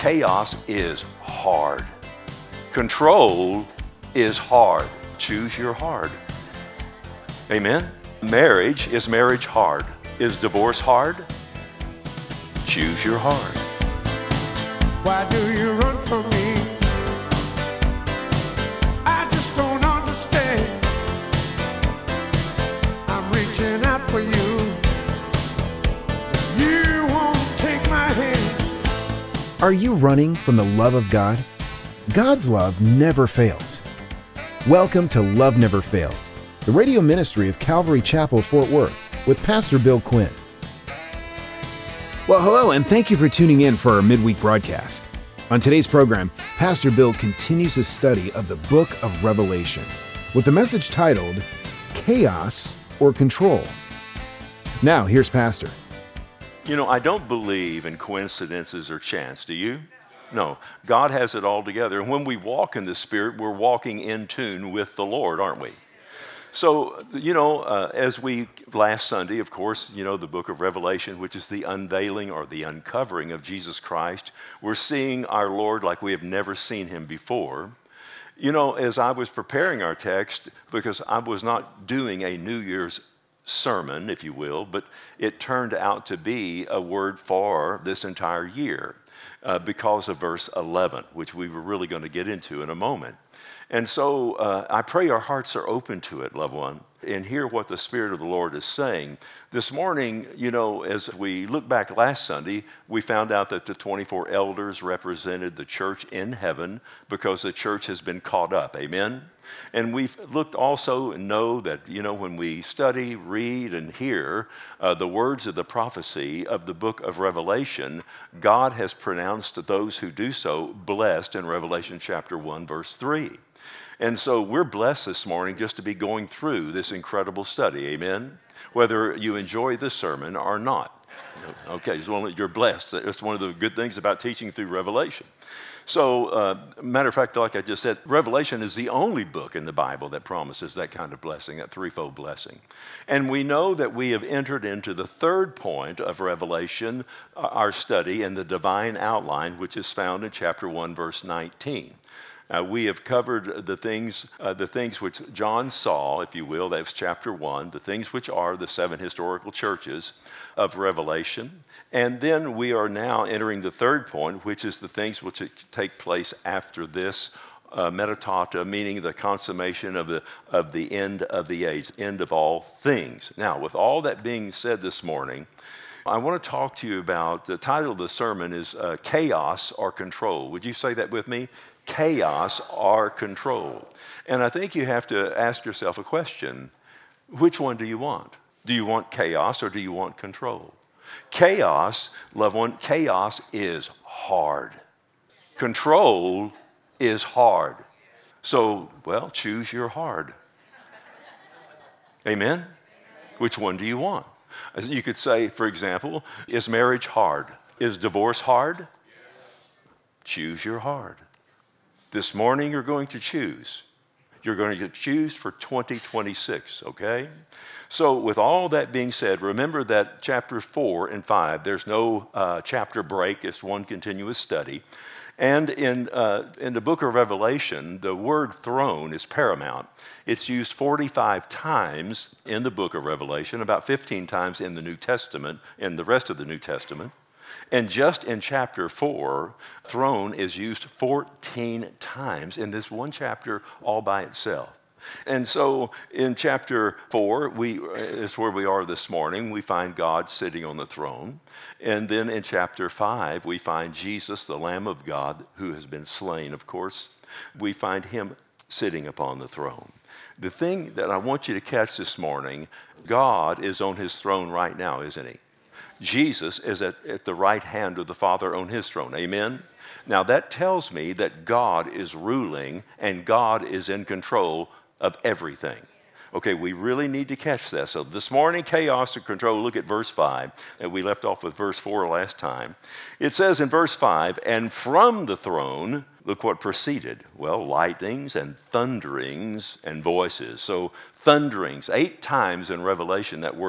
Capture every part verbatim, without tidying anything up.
Chaos is hard. Control is hard. Choose your hard. Amen? Marriage, is marriage hard? Is divorce hard? Choose your hard. Why do you run from me? I just don't understand. I'm reaching out for you. You won't take my hand. Are you running from the love of God? God's love never fails. Welcome to Love Never Fails, the radio ministry of Calvary Chapel, Fort Worth, with Pastor Bill Quinn. Well, hello, and thank you for tuning in for our midweek broadcast. On today's program, Pastor Bill continues his study of the book of Revelation with the message titled, Chaos or Control. Now, here's Pastor. You know, I don't believe in coincidences or chance, do you? No, God has it all together. And when we walk in the Spirit, we're walking in tune with the Lord, aren't we? So, you know, uh, as we, last Sunday, of course, you know, the book of Revelation, which is the unveiling or the uncovering of Jesus Christ, we're seeing our Lord like we have never seen him before. You know, as I was preparing our text, because I was not doing a New Year's sermon, if you will, but it turned out to be a word for this entire year uh, because of verse eleven, which we were really going to get into in a moment. And so uh, I pray our hearts are open to it, loved one, and hear what the Spirit of the Lord is saying. This morning, you know, as we look back last Sunday, we found out that the twenty-four elders represented the church in heaven because the church has been caught up. Amen? And we've looked also and know that, you know, when we study, read, and hear uh, the words of the prophecy of the book of Revelation, God has pronounced those who do so blessed in Revelation chapter one, verse three. And so we're blessed this morning just to be going through this incredible study, amen? Whether you enjoy this sermon or not. Okay, so you're blessed. That's one of the good things about teaching through Revelation. So, uh, matter of fact, like I just said, Revelation is the only book in the Bible that promises that kind of blessing, that threefold blessing. And we know that we have entered into the third point of Revelation, uh, our study in the divine outline, which is found in chapter one, verse nineteen. Uh, we have covered the things, uh, the things which John saw, if you will. That's chapter one, the things which are the seven historical churches of Revelation. And then we are now entering the third point, which is the things which take place after this uh, metatata, meaning the consummation of the of the end of the age, end of all things. Now, with all that being said this morning, I want to talk to you about, the title of the sermon is uh, Chaos or Control. Would you say that with me? Chaos or control. And I think you have to ask yourself a question. Which one do you want? Do you want chaos or do you want control? Chaos, loved one, chaos is hard. Control is hard. So, well, choose your hard. Amen? Which one do you want? You could say, for example, is marriage hard? Is divorce hard? Choose your hard. This morning you're going to choose. You're going to choose for twenty twenty-six, okay? So with all that being said, remember that chapter four and five, there's no uh, chapter break. It's one continuous study. And in, uh, in the book of Revelation, the word throne is paramount. It's used forty-five times in the book of Revelation, about fifteen times in the New Testament, in the rest of the New Testament. And just in chapter four, throne is used fourteen times in this one chapter all by itself. And so in chapter four, we is where we are this morning. We find God sitting on the throne. And then in chapter five, we find Jesus, the Lamb of God, who has been slain, of course. We find him sitting upon the throne. The thing that I want you to catch this morning, God is on his throne right now, isn't he? Jesus is at, at the right hand of the Father on his throne. Amen? Now that tells me that God is ruling and God is in control of everything. Okay, we really need to catch that. So this morning, chaos and control, look at verse five. And we left off with verse four last time. It says in verse five, and from the throne, look what proceeded. Well, lightnings and thunderings and voices. So thunderings, eight times in Revelation that word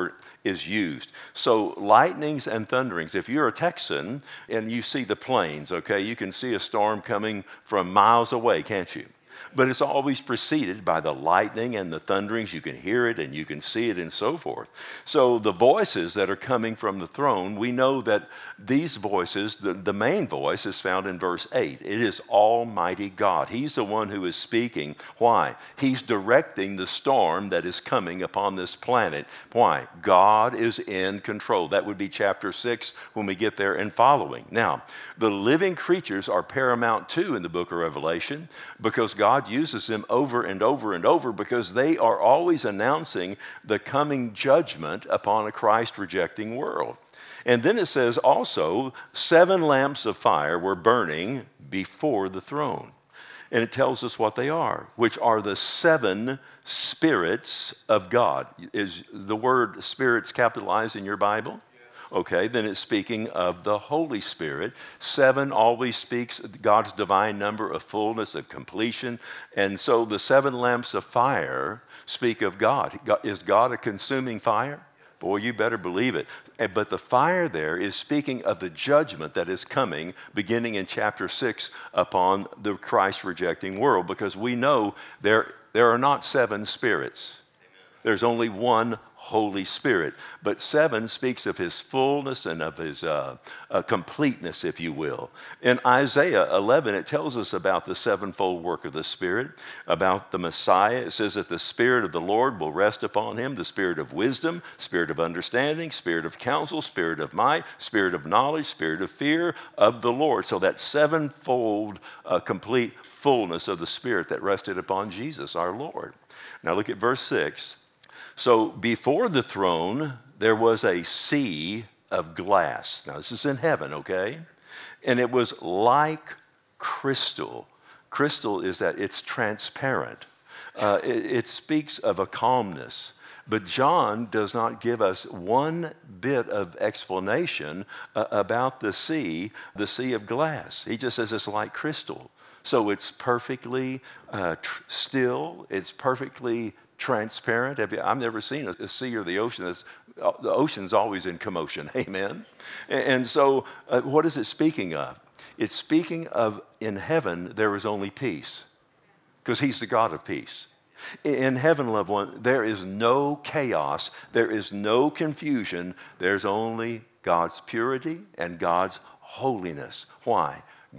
is used. So lightnings and thunderings, if you're a Texan and you see the plains, okay, you can see a storm coming from miles away, can't you? But it's always preceded by the lightning and the thunderings. You can hear it and you can see it and so forth. So the voices that are coming from the throne, we know that these voices, the, the main voice is found in verse eight. It is Almighty God. He's the one who is speaking. Why? He's directing the storm that is coming upon this planet. Why? God is in control. That would be chapter six when we get there and following. Now, the living creatures are paramount too in the book of Revelation because God uses them over and over and over because they are always announcing the coming judgment upon a Christ-rejecting world. And then it says also, seven lamps of fire were burning before the throne. And it tells us what they are, which are the seven spirits of God. Is the word spirits capitalized in your Bible? Okay, then it's speaking of the Holy Spirit. Seven always speaks God's divine number of fullness, of completion. And so the seven lamps of fire speak of God. Is God a consuming fire? Boy, you better believe it. But the fire there is speaking of the judgment that is coming beginning in chapter six upon the Christ-rejecting world, because we know there, there are not seven spirits. There's only one Holy Spirit. But seven speaks of his fullness and of his uh, uh, completeness, if you will. In Isaiah eleven, it tells us about the sevenfold work of the Spirit, about the Messiah. It says that the Spirit of the Lord will rest upon him, the Spirit of wisdom, Spirit of understanding, Spirit of counsel, Spirit of might, Spirit of knowledge, Spirit of fear of the Lord. So that sevenfold uh, complete fullness of the Spirit that rested upon Jesus, our Lord. Now look at verse six. So before the throne, there was a sea of glass. Now this is in heaven, okay? And it was like crystal. Crystal is that it's transparent. Uh, it, it speaks of a calmness. But John does not give us one bit of explanation uh, about the sea, the sea of glass. He just says it's like crystal. So it's perfectly uh, tr- still, it's perfectly transparent. Have you, I've never seen a, a sea or the ocean that's, uh, the ocean's always in commotion, amen? And, and so uh, what is it speaking of? It's speaking of in heaven there is only peace, because he's the God of peace. In heaven, loved one, there is no chaos, there is no confusion, there's only God's purity and God's holiness. Why?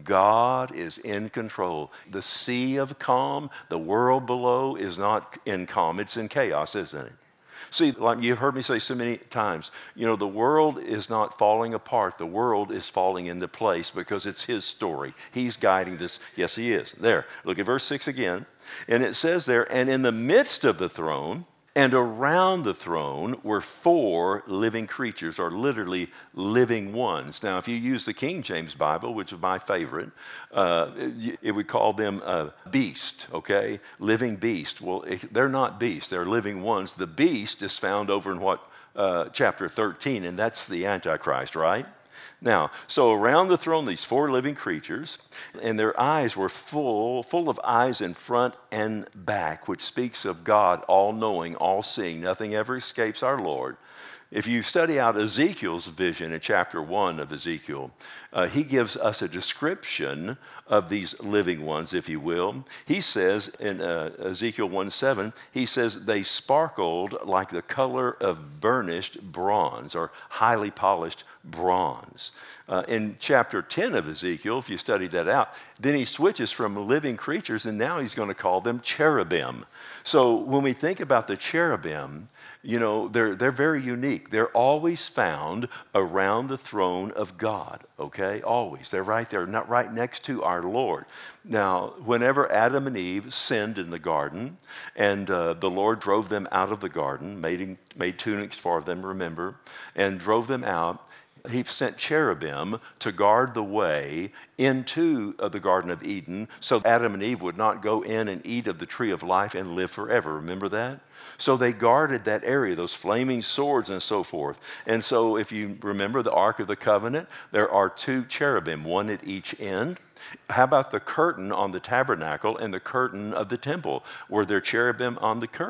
God is in control. The sea of calm, the world below is not in calm. It's in chaos, isn't it? See, like you've heard me say so many times, you know, the world is not falling apart. The world is falling into place because it's his story. He's guiding this. Yes, he is. There, look at verse six again. And it says there, and in the midst of the throne and around the throne were four living creatures, or literally living ones. Now, if you use the King James Bible, which is my favorite, uh, it, it would call them a beast, okay? Living beast. Well, it, they're not beasts, they're living ones. The beast is found over in what, uh, chapter thirteen, and that's the Antichrist, right? Now, so around the throne, these four living creatures, and their eyes were full, full of eyes in front and back, which speaks of God all-knowing, all-seeing. Nothing ever escapes our Lord. If you study out Ezekiel's vision in chapter one of Ezekiel, uh, he gives us a description of these living ones, if you will. He says in uh, Ezekiel one seven, he says they sparkled like the color of burnished bronze, or highly polished bronze. Uh, in chapter ten of Ezekiel, if you study that out, then he switches from living creatures, and now he's going to call them cherubim. So when we think about the cherubim, you know, they're, they're very unique. They're always found around the throne of God, okay? Always. They're right there, not right next to our Lord. Now, whenever Adam and Eve sinned in the garden, and uh, the Lord drove them out of the garden, made, made tunics for them, remember, and drove them out, he sent cherubim to guard the way into uh, the Garden of Eden so Adam and Eve would not go in and eat of the tree of life and live forever. Remember that? So they guarded that area, those flaming swords and so forth. And so if you remember the Ark of the Covenant, there are two cherubim, one at each end. How about the curtain on the tabernacle and the curtain of the temple? Were there cherubim on the curtain?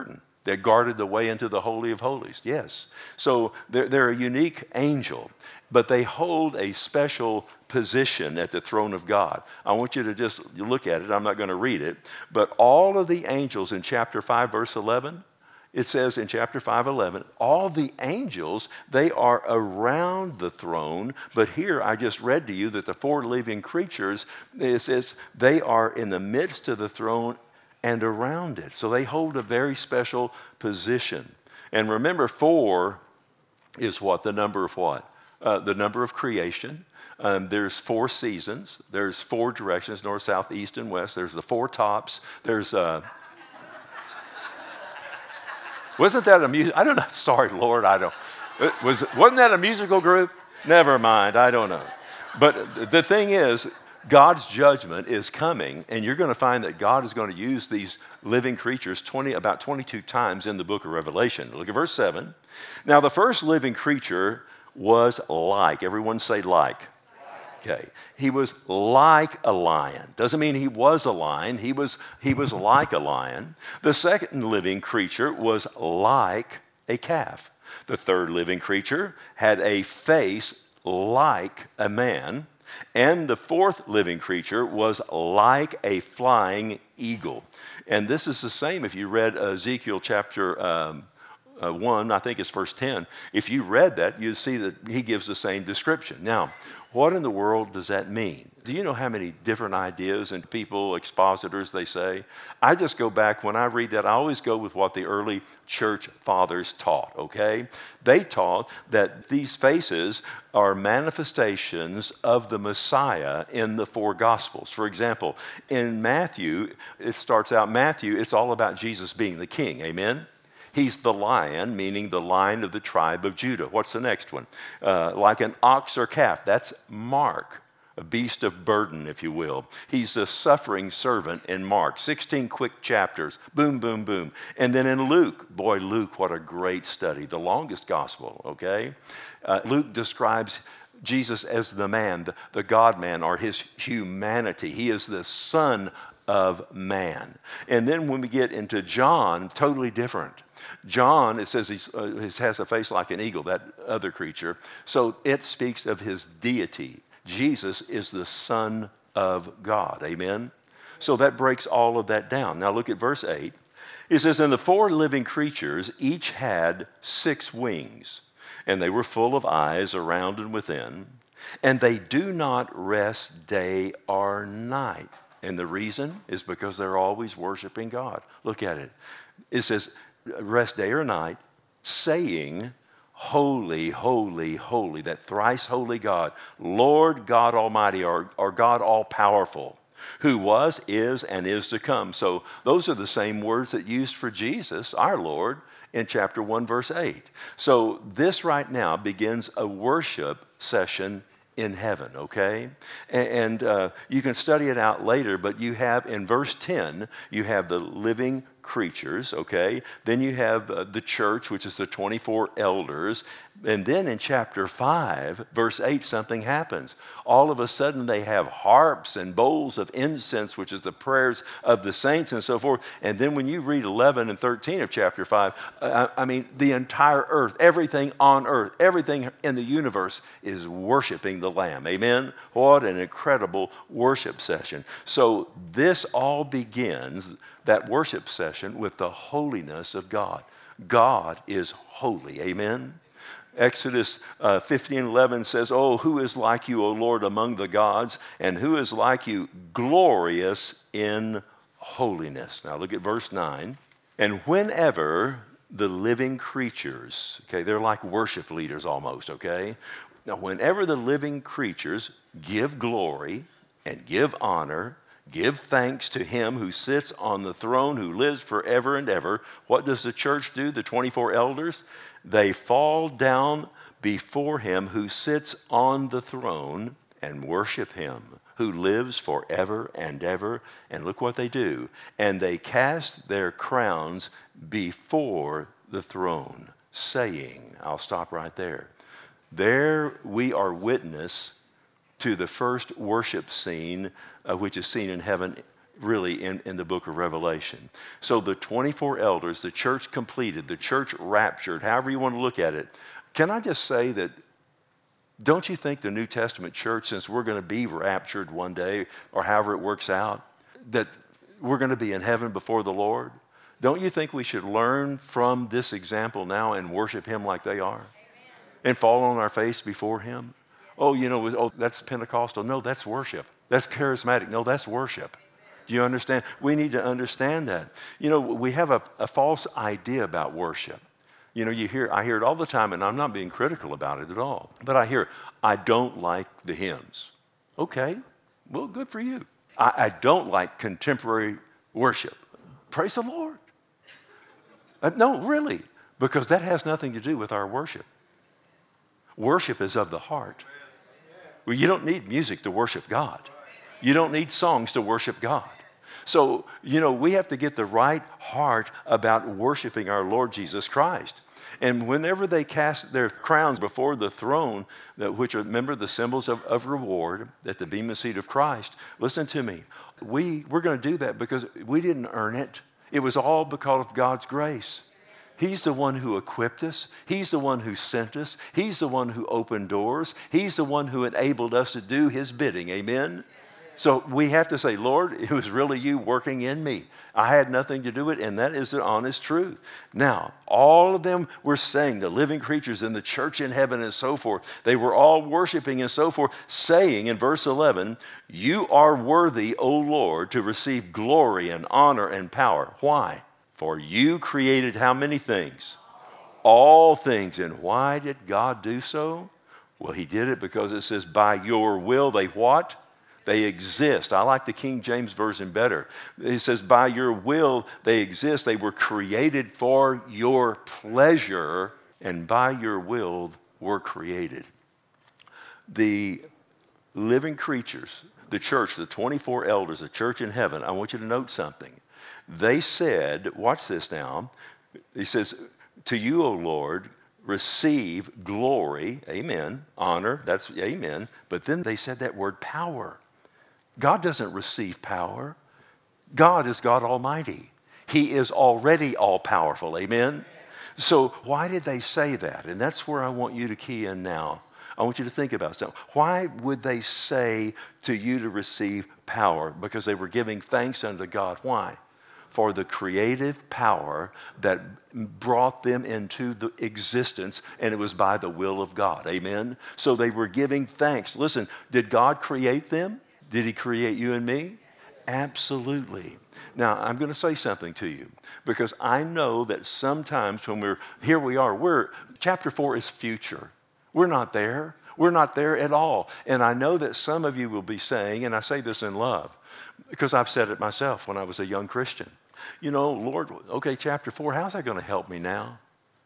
that guarded the way into the Holy of Holies. Yes. So they're, they're a unique angel, but they hold a special position at the throne of God. I want you to just look at it. I'm not going to read it. But all of the angels in chapter five, verse eleven, it says in chapter five, eleven, all the angels, they are around the throne. But here I just read to you that the four living creatures, it says they are in the midst of the throne and around it. So they hold a very special position. And remember, four is what? The number of what? Uh, the number of creation. Um, there's four seasons. There's four directions, north, south, east, and west. There's the four tops. There's... Uh, wasn't that a music? I don't know. Sorry, Lord, I don't. Was, wasn't that a musical group? Never mind. I don't know. But the thing is, God's judgment is coming, and you're going to find that God is going to use these living creatures twenty, about twenty-two times in the book of Revelation. Look at verse seven. Now, the first living creature was like. Everyone say like. Okay. He was like a lion. Doesn't mean he was a lion. He was, he was like a lion. The second living creature was like a calf. The third living creature had a face like a man. And the fourth living creature was like a flying eagle. And this is the same if you read Ezekiel chapter um, uh, one, I think it's verse ten. If you read that, you'd see that he gives the same description. Now, what in the world does that mean? Do you know how many different ideas and people, expositors, they say? I just go back, when I read that, I always go with what the early church fathers taught, okay? They taught that these faces are manifestations of the Messiah in the four Gospels. For example, in Matthew, it starts out, Matthew, it's all about Jesus being the king, amen? He's the lion, meaning the lion of the tribe of Judah. What's the next one? Uh, like an ox or calf. That's Mark, a beast of burden, if you will. He's a suffering servant in Mark. sixteen quick chapters. Boom, boom, boom. And then in Luke, boy, Luke, what a great study. The longest gospel, okay? Uh, Luke describes Jesus as the man, the, the God-man, or his humanity. He is the Son of Man. And then when we get into John, totally different. John, it says he's, uh, he has a face like an eagle, that other creature. So it speaks of his deity. Jesus is the Son of God. Amen? So that breaks all of that down. Now look at verse eight. It says, and the four living creatures each had six wings, and they were full of eyes around and within, and they do not rest day or night. And the reason is because they're always worshiping God. Look at it. It says, rest day or night, saying, holy, holy, holy, that thrice holy God, Lord God Almighty, or, or God all-powerful, who was, is, and is to come. So those are the same words that used for Jesus, our Lord, in chapter one, verse eight. So this right now begins a worship session in heaven, okay? And, and uh, you can study it out later, but you have in verse ten, you have the living creatures, okay? Then you have uh, the church, which is the twenty-four elders. And then in chapter five, verse eight, something happens. All of a sudden they have harps and bowls of incense, which is the prayers of the saints and so forth. And then when you read eleven and thirteen of chapter five, uh, I mean, the entire earth, everything on earth, everything in the universe is worshiping the Lamb. Amen? What an incredible worship session. So this all begins, that worship session, with the holiness of God. God is holy. Amen? Exodus uh, fifteen eleven says, oh, who is like you, O Lord, among the gods, and who is like you, glorious in holiness. Now look at verse nine. And whenever the living creatures, okay, they're like worship leaders almost, okay? Now whenever the living creatures give glory and give honor, give thanks to him who sits on the throne, who lives forever and ever, what does the church do, the twenty-four elders? They fall down before him who sits on the throne and worship him who lives forever and ever. And look what they do. And they cast their crowns before the throne, saying, I'll stop right there. There we are witness to the first worship scene, uh, which is seen in heaven really in, in the book of Revelation. So the twenty-four elders, the church completed, the church raptured, however you want to look at it. Can I just say that, don't you think the New Testament church, since we're going to be raptured one day, or however it works out, that we're going to be in heaven before the Lord? Don't you think we should learn from this example now and worship him like they are? And fall on our face before him? Oh, you know, oh, that's Pentecostal. No, that's worship. That's charismatic. No, that's worship. Do you understand? We need to understand that. You know, we have a, a false idea about worship. You know, you hear, I hear it all the time, and I'm not being critical about it at all. But I hear, I don't like the hymns. Okay, well, good for you. I, I don't like contemporary worship. Praise the Lord. Uh, no, really, because that has nothing to do with our worship. Worship is of the heart. Well, you don't need music to worship God. You don't need songs to worship God. So, you know, we have to get the right heart about worshiping our Lord Jesus Christ. And whenever they cast their crowns before the throne, that, which are, remember, the symbols of, of reward at the bema seat of Christ, listen to me. We, we're going to do that because we didn't earn it. It was all because of God's grace. He's the one who equipped us. He's the one who sent us. He's the one who opened doors. He's the one who enabled us to do his bidding. Amen? So we have to say, Lord, it was really you working in me. I had nothing to do with it, and that is the honest truth. Now, all of them were saying, the living creatures in the church in heaven and so forth, they were all worshiping and so forth, saying in verse eleven, you are worthy, O Lord, to receive glory and honor and power. Why? For you created how many things? All things. And why did God do so? Well, he did it because it says, by your will they what? They exist. I like the King James Version better. It says, by your will they exist. They were created for your pleasure, and by your will were created. The living creatures, the church, the twenty-four elders, the church in heaven, I want you to note something. They said, watch this now, he says, to you, O Lord, receive glory, amen, honor, that's amen, but then they said that word power. God doesn't receive power. God is God Almighty. He is already all-powerful, amen? So why did they say that? And that's where I want you to key in now. I want you to think about something. Why would they say to you to receive power? Because they were giving thanks unto God. Why? For the creative power that brought them into the existence, and it was by the will of God, amen? So they were giving thanks. Listen, did God create them? Did he create you and me? Absolutely. Now, I'm going to say something to you because I know that sometimes when we're, here we are, we're, chapter four is future. We're not there. We're not there at all. And I know that some of you will be saying, and I say this in love, because I've said it myself when I was a young Christian. You know, Lord, okay, chapter four, how's that going to help me now?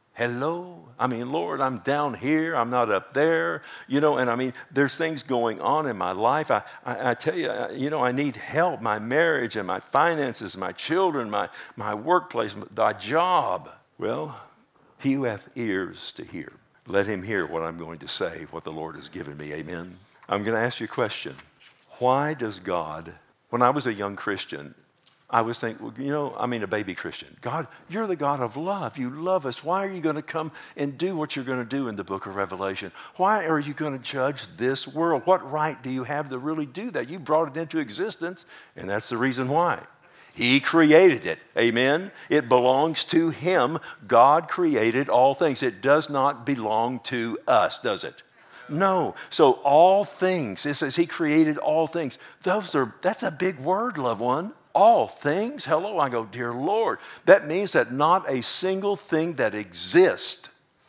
Hello? I mean, Lord, I'm down here. I'm not up there. You know, and I mean, there's things going on in my life. I, I, I tell you, you know, I need help. My marriage and my finances, my children, my, my workplace, my job. Well, he who hath ears to hear, let him hear what I'm going to say, what the Lord has given me. Amen. I'm going to ask you a question. Why does God, when I was a young Christian, I was thinking, well, you know, I mean a baby Christian. God, you're the God of love. You love us. Why are you going to come and do what you're going to do in the book of Revelation? Why are you going to judge this world? What right do you have to really do that? You brought it into existence, and that's the reason why. He created it. Amen? It belongs to him. God created all things. It does not belong to us, does it? No. So all things, it says he created all things. Those are, that's a big word, loved one. All things? Hello, I go, dear Lord. That means that not a single thing that exists,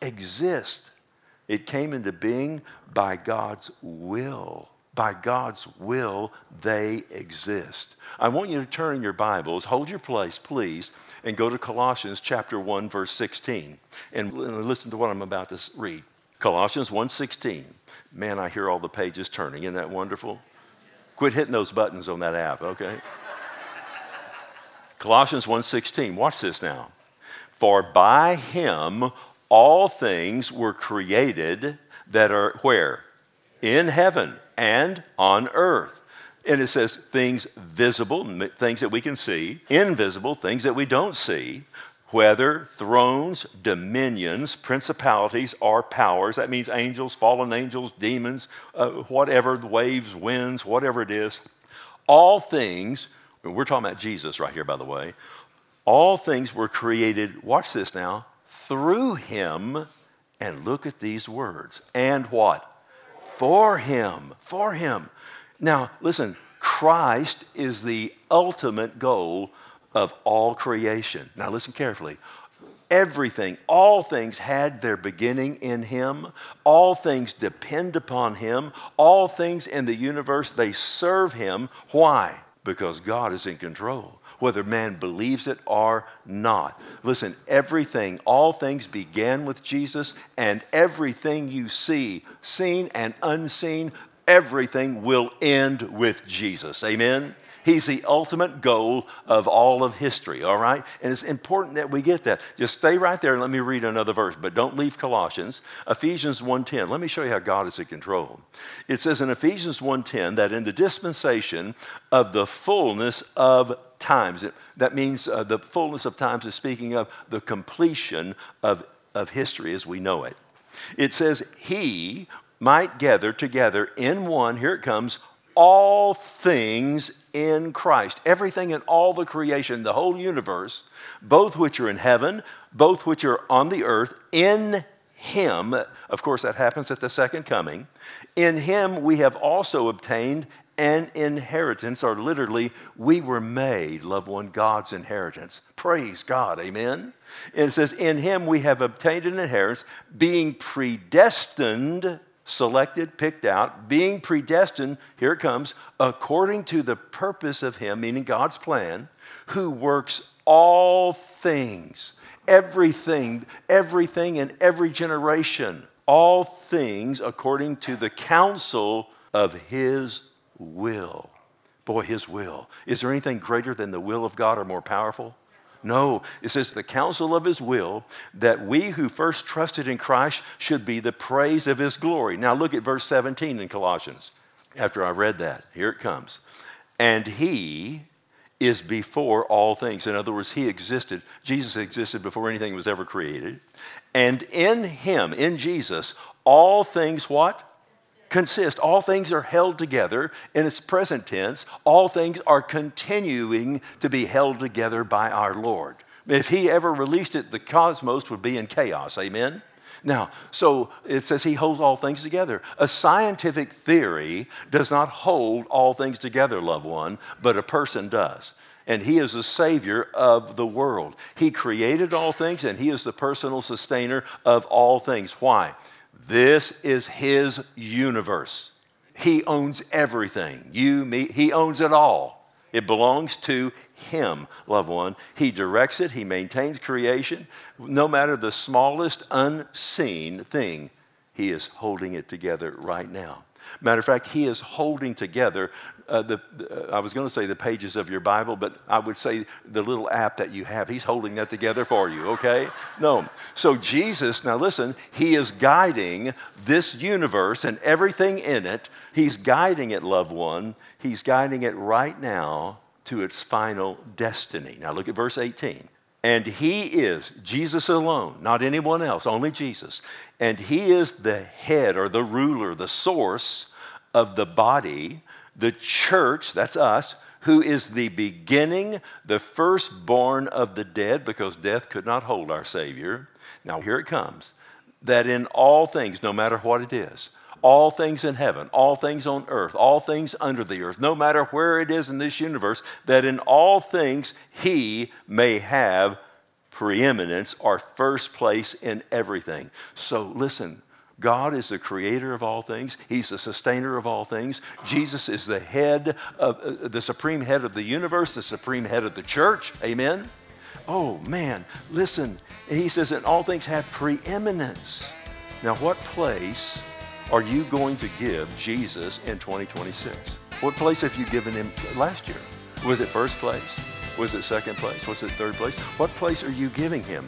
exists. It came into being by God's will. By God's will, they exist. I want you to turn in your Bibles, hold your place, please, and go to Colossians chapter one, verse sixteen. And listen to what I'm about to read. Colossians one sixteen. Man, I hear all the pages turning. Isn't that wonderful? Quit hitting those buttons on that app, okay? Colossians one sixteen, watch this now. For by him all things were created that are where? In heaven and on earth. And it says things visible, things that we can see, invisible, things that we don't see, whether thrones, dominions, principalities, or powers. That means angels, fallen angels, demons, uh, whatever, the waves, winds, whatever it is. All things, we're talking about Jesus right here, by the way. All things were created, watch this now, through him, and look at these words. And what? For him, for him. Now, listen, Christ is the ultimate goal of all creation. Now, listen carefully. Everything, all things had their beginning in him. All things depend upon him. All things in the universe, they serve him. Why? Because God is in control, whether man believes it or not. Listen, everything, all things began with Jesus, and everything you see, seen and unseen, everything will end with Jesus. Amen? He's the ultimate goal of all of history, all right? And it's important that we get that. Just stay right there and let me read another verse, but don't leave Colossians. Ephesians one ten. Let me show you how God is in control. It says in Ephesians one ten that in the dispensation of the fullness of times, that means uh, the fullness of times is speaking of the completion of, of history as we know it. It says he might gather together in one, here it comes, all things in Christ. Everything in all the creation, the whole universe, both which are in heaven, both which are on the earth, in him. Of course, that happens at the second coming. In him we have also obtained an inheritance, or literally, we were made, loved one, God's inheritance. Praise God, amen? And it says, in him we have obtained an inheritance, being predestined, selected, picked out, being predestined, here it comes, according to the purpose of him, meaning God's plan, who works all things, everything, everything in every generation, all things according to the counsel of his will. Boy, his will. Is there anything greater than the will of God or more powerful? No, it says the counsel of his will, that we who first trusted in Christ should be the praise of his glory. Now look at verse seventeen in Colossians. After I read that, here it comes. And he is before all things. In other words, he existed. Jesus existed before anything was ever created. And in him, in Jesus, all things what? Consist. All things are held together in its present tense. All things are continuing to be held together by our Lord. If he ever released it, the cosmos would be in chaos. Amen? Now, so it says he holds all things together. A scientific theory does not hold all things together, loved one, but a person does. And he is the Savior of the world. He created all things, and he is the personal sustainer of all things. Why? This is his universe. He owns everything. You, me, he owns it all. It belongs to him, loved one. He directs it. He maintains creation. No matter the smallest unseen thing, he is holding it together right now. Matter of fact, he is holding together, uh, the, the, I was going to say the pages of your Bible, but I would say the little app that you have. He's holding that together for you, okay? No. So Jesus, now listen, he is guiding this universe and everything in it. He's guiding it, loved one. He's guiding it right now to its final destiny. Now look at verse eighteen. And he is, Jesus alone, not anyone else, only Jesus. And he is the head or the ruler, the source of the body, the church, that's us, who is the beginning, the firstborn of the dead, because death could not hold our Savior. Now here it comes, that in all things, no matter what it is, all things in heaven, all things on earth, all things under the earth, no matter where it is in this universe, that in all things he may have preeminence or first place in everything. So listen, God is the creator of all things. He's the sustainer of all things. Jesus is the head of uh, the supreme head of the universe, the supreme head of the church. Amen. Oh man, listen. He says that all things have preeminence. Now, what place are you going to give Jesus in twenty twenty-six? What place have you given him last year? Was it first place? Was it second place? Was it third place? What place are you giving him?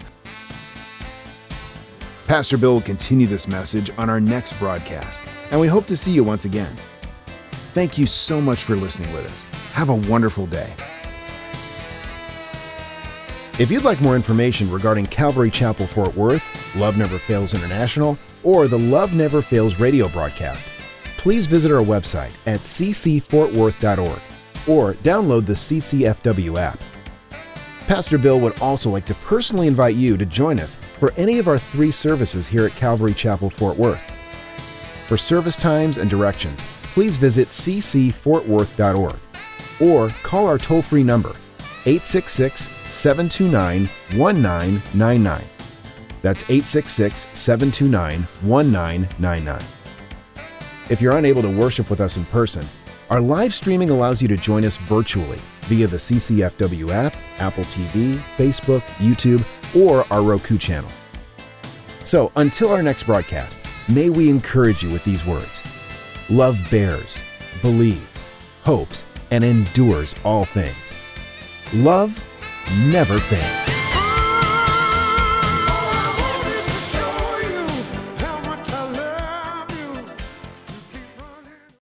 Pastor Bill will continue this message on our next broadcast, and we hope to see you once again. Thank you so much for listening with us. Have a wonderful day. If you'd like more information regarding Calvary Chapel Fort Worth, Love Never Fails International, or the Love Never Fails radio broadcast, please visit our website at c c fort worth dot org or download the C C F W app. Pastor Bill would also like to personally invite you to join us for any of our three services here at Calvary Chapel Fort Worth. For service times and directions, please visit c c fort worth dot org or call our toll-free number eight six six, seven two nine, one nine nine nine. That's eight six six, seven two nine, one nine nine nine. If you're unable to worship with us in person, our live streaming allows you to join us virtually via the C C F W app, Apple T V, Facebook, YouTube, or our Roku channel. So until our next broadcast, may we encourage you with these words. Love bears, believes, hopes, and endures all things. Love never fails.